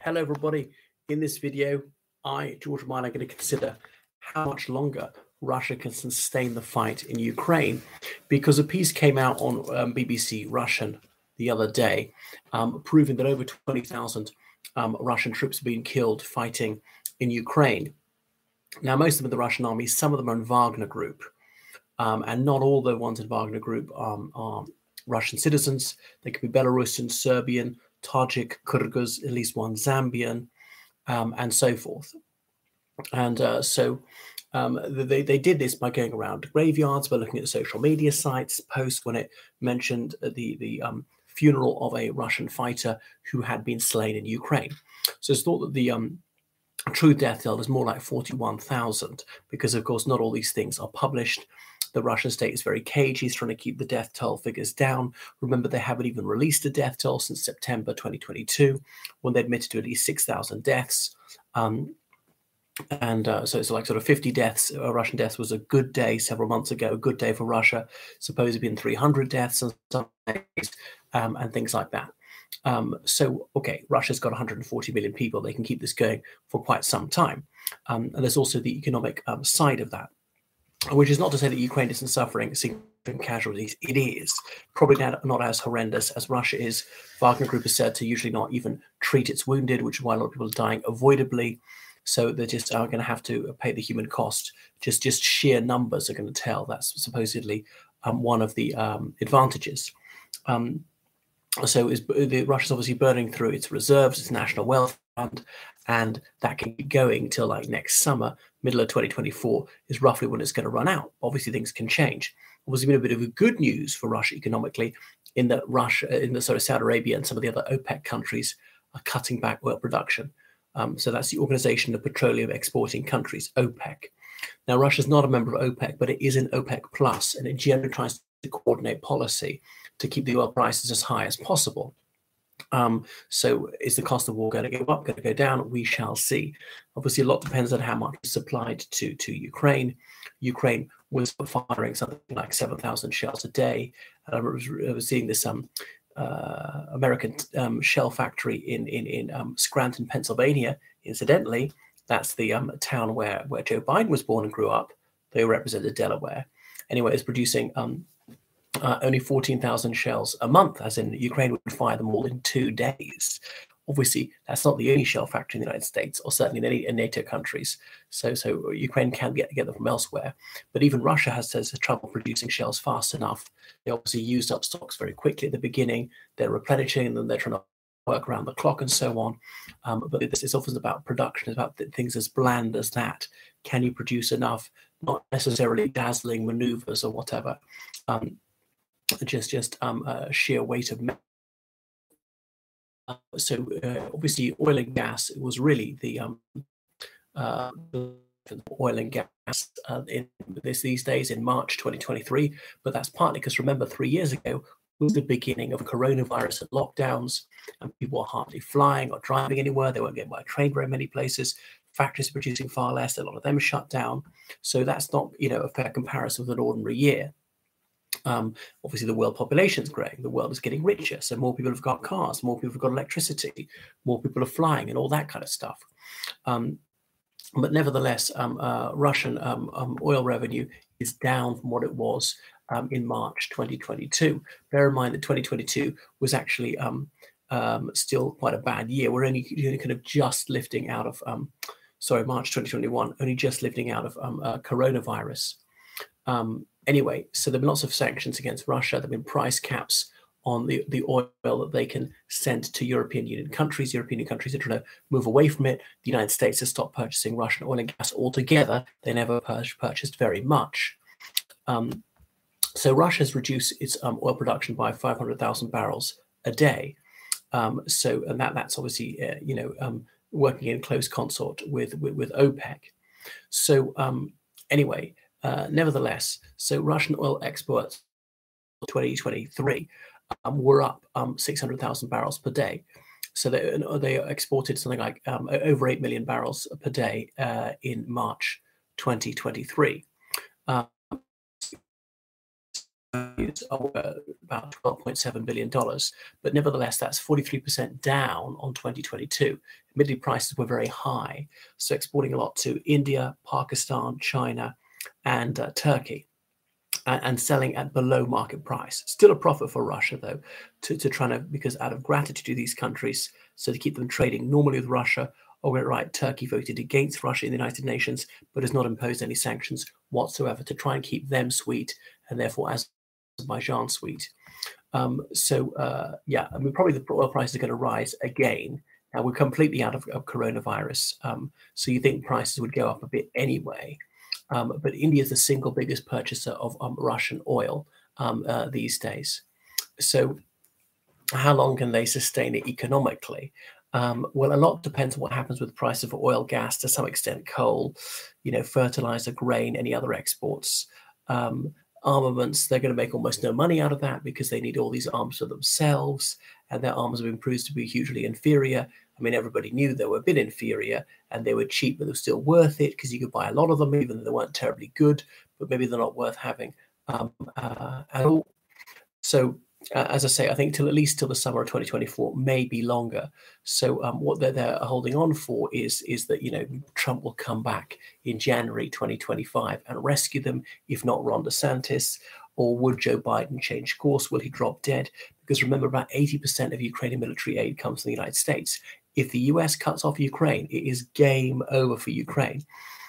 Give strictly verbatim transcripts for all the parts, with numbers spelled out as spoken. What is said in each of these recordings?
Hello everybody. In this video, I, George Mine, are going to consider how much longer Russia can sustain the fight in Ukraine, because a piece came out on um, B B C Russian the other day, um, proving that over twenty thousand um, Russian troops have been killed fighting in Ukraine. Now, most of them in the Russian army, some of them are in Wagner Group, um, and not all the ones in Wagner Group um, are Russian citizens. They could be Belarusian, Serbian, Tajik, Kyrgyz, at least one Zambian, um, and so forth. And uh, so um, they, they did this by going around graveyards, by looking at social media sites, posts when it mentioned the, the um, funeral of a Russian fighter who had been slain in Ukraine. So it's thought that the um, true death toll is more like forty-one thousand, because, of course, not all these things are published. The Russian state is very cagey. It's trying to keep the death toll figures down. Remember, they haven't even released a death toll since September twenty twenty-two, when they admitted to at least six thousand deaths. Um, and uh, so it's like sort of fifty deaths. Uh, Russian deaths was a good day several months ago, a good day for Russia. Supposedly been three hundred deaths on some days, um, and things like that. Um, so, okay, Russia's got one hundred forty million people. They can keep this going for quite some time. Um, and there's also the economic um, side of that, which is not to say that Ukraine isn't suffering significant casualties. It is. Probably not, not as horrendous as Russia is. Wagner Group is said to usually not even treat its wounded, which is why a lot of people are dying avoidably. So they just are going to have to pay the human cost. Just, just sheer numbers are going to tell. That's supposedly um, one of the um, advantages. Um, so is, the, Russia's obviously burning through its reserves, its national wealth fund, and that can keep going till like next summer. Middle of twenty twenty-four is roughly when it's going to run out. Obviously, things can change. Obviously, been a bit of a good news for Russia economically, in that Russia, in the sort of Saudi Arabia and some of the other OPEC countries are cutting back oil production. Um, so that's the Organization of Petroleum Exporting Countries, OPEC. Now, Russia's not a member of OPEC, but it is in OPEC Plus, and it generally tries to coordinate policy to keep the oil prices as high as possible. Um, so is the cost of war going to go up, going to go down? We shall see. Obviously, a lot depends on how much is supplied to, to Ukraine. Ukraine was firing something like seven thousand shells a day. And I was, I was seeing this um, uh, American um, shell factory in, in, in um, Scranton, Pennsylvania. Incidentally, that's the um, town where, where Joe Biden was born and grew up. They represented Delaware. Anyway, it's producing um, Uh, only fourteen thousand shells a month, as in Ukraine would fire them all in two days. Obviously, that's not the only shell factory in the United States, or certainly in any in NATO countries. So, so Ukraine can get, get them from elsewhere. But even Russia has, has trouble producing shells fast enough. They obviously used up stocks very quickly at the beginning. They're replenishing, and then they're trying to work around the clock and so on. Um, but this is often about production. It's about things as bland as that. Can you produce enough? Not necessarily dazzling maneuvers or whatever. Um, just just um, uh, sheer weight of metal. Uh, so uh, obviously oil and gas was really the um, uh, oil and gas uh, in this these days in March twenty twenty-three, but that's partly because, remember, three years ago was the beginning of coronavirus and lockdowns, and people were hardly flying or driving anywhere. They weren't getting by train very many places. Factories are producing far less. A lot of them shut down. So that's not, you know, a fair comparison with an ordinary year. Um, obviously, the world population is growing. The world is getting richer. So more people have got cars, more people have got electricity, more people are flying, and all that kind of stuff. Um, but nevertheless, um, uh, Russian um, um, oil revenue is down from what it was um, in March twenty twenty-two. Bear in mind that twenty twenty-two was actually um, um, still quite a bad year. We're only kind of just lifting out of, um, sorry, March twenty twenty-one, only just lifting out of um, uh, coronavirus. Um, Anyway, so there have been lots of sanctions against Russia. There have been price caps on the, the oil that they can send to European Union countries. European Union countries are trying to move away from it. The United States has stopped purchasing Russian oil and gas altogether. They never pur- purchased very much. Um, so Russia has reduced its um, oil production by five hundred thousand barrels a day. Um, so, and that that's obviously, uh, you know, um, working in close consort with, with, with OPEC. So um, anyway, Uh, nevertheless, so Russian oil exports in twenty twenty-three um, were up um, six hundred thousand barrels per day. So they, they exported something like um, over eight million barrels per day uh, in March twenty twenty-three. Uh, about twelve point seven billion dollars, but nevertheless, that's forty-three percent down on twenty twenty-two. admittedly prices were very high, so exporting a lot to India, Pakistan, China, and uh, Turkey, and, and selling at below market price. Still a profit for Russia, though, to, to try to, because out of gratitude to these countries, so to keep them trading normally with Russia. Oh, right, Turkey voted against Russia in the United Nations, but has not imposed any sanctions whatsoever to try and keep them sweet, and therefore Azerbaijan sweet. Um, so, uh, yeah, I mean, probably the oil prices are going to rise again. Now, we're completely out of, of coronavirus, um, so you think prices would go up a bit anyway. Um, but India is the single biggest purchaser of um, Russian oil um, uh, these days. So how long can they sustain it economically? Um, well, a lot depends on what happens with the price of oil, gas, to some extent coal, you know, fertilizer, grain, any other exports. Um, armaments, they're going to make almost no money out of that because they need all these arms for themselves, and their arms have been proved to be hugely inferior. I mean, everybody knew they were a bit inferior, and they were cheap, but they were still worth it because you could buy a lot of them, even though they weren't terribly good, but maybe they're not worth having um, uh, at all. So, uh, as I say, I think till at least till the summer of twenty twenty-four, maybe longer. So, um, what they're, they're holding on for is is that, you know, Trump will come back in January twenty twenty-five and rescue them. If not Ron DeSantis, or would Joe Biden change course? Will he drop dead? Because remember, about eighty percent of Ukrainian military aid comes from the United States. If the U S cuts off Ukraine, it is game over for Ukraine,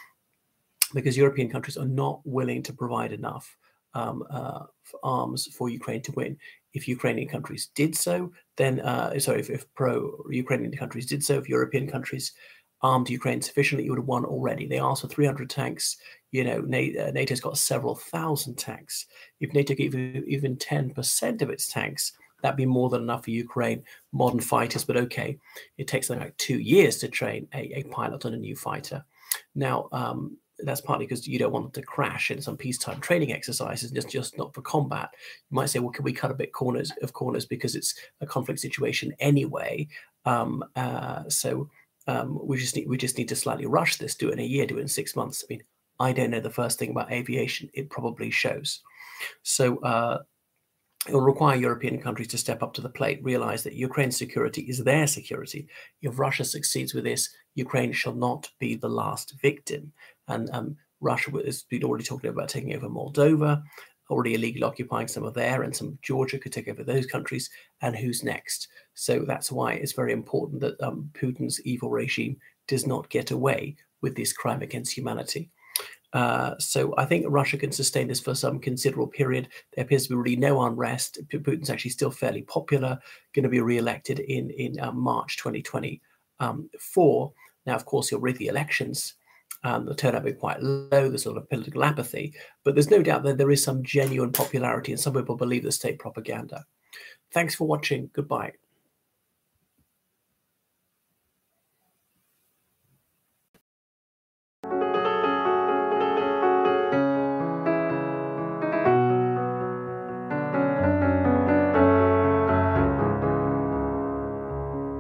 because European countries are not willing to provide enough um, uh, for arms for Ukraine to win. If Ukrainian countries did so, then, uh, sorry, if, if pro-Ukrainian countries did so, if European countries armed Ukraine sufficiently, it would have won already. They asked for three hundred tanks. You know, NATO's got several thousand tanks. If NATO gave even ten percent of its tanks, that'd be more than enough for Ukraine. Modern fighters, but okay, it takes them like two years to train a, a pilot on a new fighter. Now, um, that's partly because you don't want them to crash in some peacetime training exercises, just, just not for combat. You might say, well, can we cut a bit corners of corners because it's a conflict situation anyway? Um, uh, so um, we just need we just need to slightly rush this, do it in a year, do it in six months. I mean, I don't know the first thing about aviation. It probably shows. So uh, it will require European countries to step up to the plate, realize that Ukraine's security is their security. If Russia succeeds with this, Ukraine shall not be the last victim. And um, Russia has been already talking about taking over Moldova, already illegally occupying some of there, and some of Georgia could take over those countries. And who's next? So that's why it's very important that um, Putin's evil regime does not get away with this crime against humanity. Uh, so I think Russia can sustain this for some considerable period. There appears to be really no unrest. Putin's actually still fairly popular, going to be re-elected in, in uh, March twenty twenty-four. Now, of course, he'll rig the elections. Um, the turnout will be quite low. There's sort of political apathy. But there's no doubt that there is some genuine popularity, and some people believe the state propaganda. Thanks for watching. Goodbye.